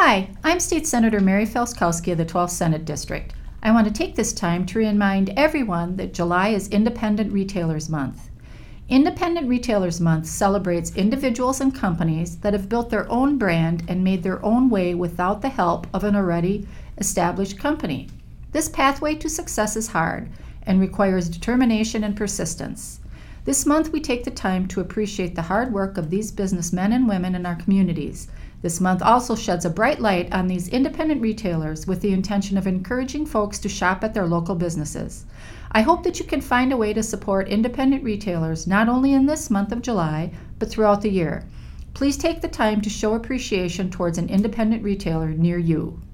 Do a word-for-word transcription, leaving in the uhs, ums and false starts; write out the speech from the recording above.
Hi, I'm State Senator Mary Felskowski of the twelfth Senate District. I want to take this time to remind everyone that July is Independent Retailers Month. Independent Retailers Month celebrates individuals and companies that have built their own brand and made their own way without the help of an already established company. This pathway to success is hard and requires determination and persistence. This month we take the time to appreciate the hard work of these businessmen and women in our communities. This month also sheds a bright light on these independent retailers with the intention of encouraging folks to shop at their local businesses. I hope that you can find a way to support independent retailers not only in this month of July, but throughout the year. Please take the time to show appreciation towards an independent retailer near you.